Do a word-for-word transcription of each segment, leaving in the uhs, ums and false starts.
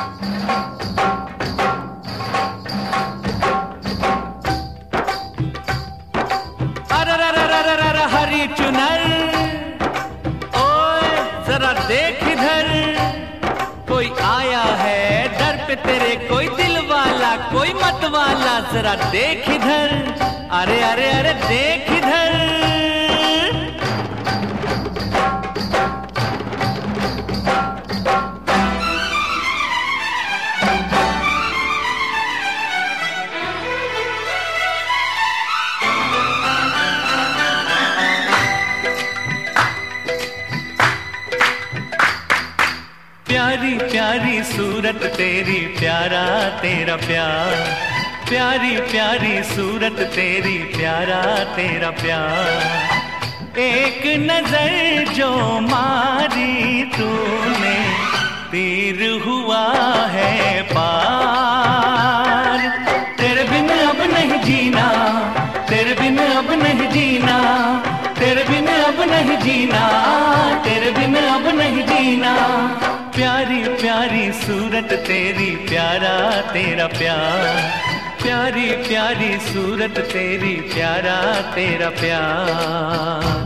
हरी चुनर, ओए जरा देख इधर, कोई आया है दर पे तेरे, कोई दिल वाला कोई मत वाला, जरा देख इधर, अरे अरे अरे देख इधर। प्यारी प्यारी सूरत तेरी, प्यारा तेरा प्यार, प्यारी प्यारी सूरत तेरी, प्यारा तेरा प्यार। एक नजर जो मारी तूने, तीर हुआ है पार। तेरे बिन अब नहीं जीना, तेरे बिन अब नहीं जीना, तेरे बिन अब नहीं जीना, तेरे बिन अब नहीं जीना। प्यारी प्यारी सूरत तेरी, प्यारा तेरा प्यार, प्यारी प्यारी सूरत तेरी, प्यारा तेरा प्यार।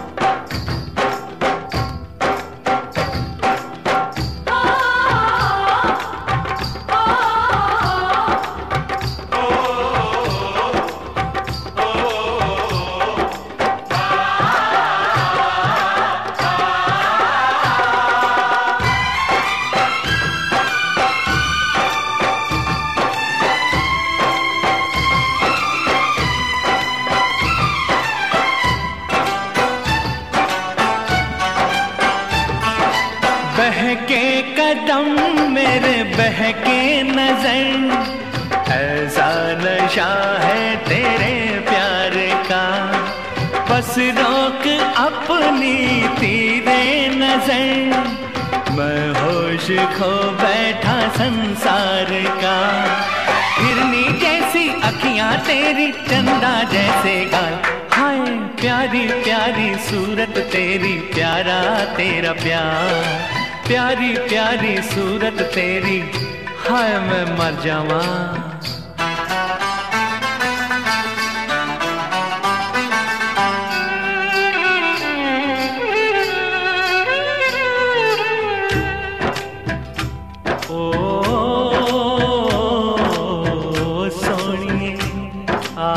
बहके कदम मेरे, बहके नजर, ऐसा नशा है तेरे प्यार का। बस रोक अपनी तेरे नजर, मैं होश खो बैठा संसार का। हिरनी जैसी अखियां तेरी, चंदा जैसे गाल, हाय प्यारी प्यारी सूरत तेरी, प्यारा तेरा प्यार। प्यारी प्यारी सूरत तेरी, हाय मैं मर जावा। ओ सोनिए आ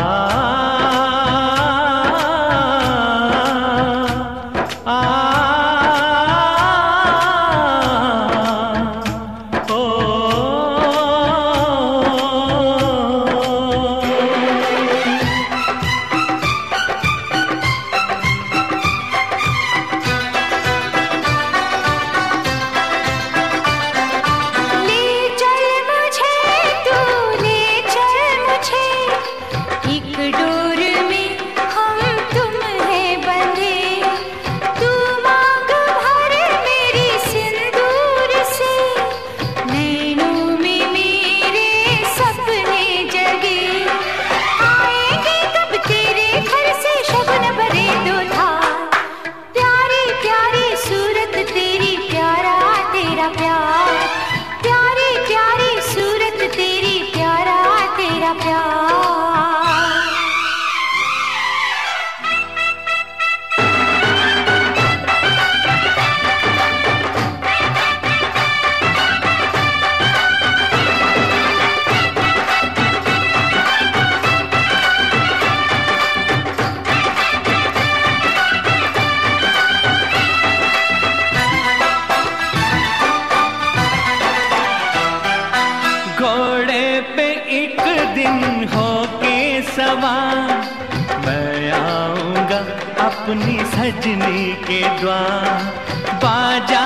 मैं आऊंगा अपनी सजनी के द्वार। बाजा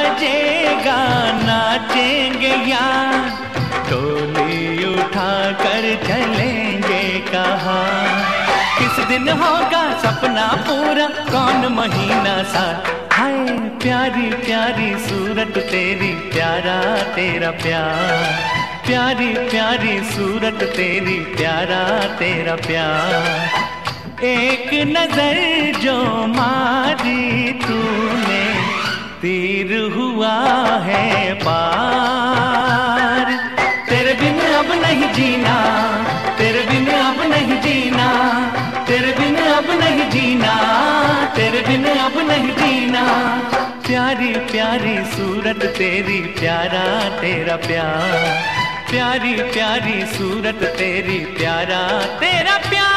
बजेगा नाचेंगे यार, डोली उठा कर चलेंगे कहाँ। किस दिन होगा सपना पूरा, कौन महीना साथ। हाय प्यारी प्यारी सूरत तेरी, प्यारा तेरा प्यार। प्यारी प्यारी सूरत तेरी, प्यारा तेरा प्यार। एक नजर जो मारी तूने, तीर हुआ है पार। नहीं जीना। प्यारी प्यारी सूरत तेरी, प्यारा तेरा प्यार, प्यारी प्यारी सूरत तेरी, प्यारा तेरा प्यार।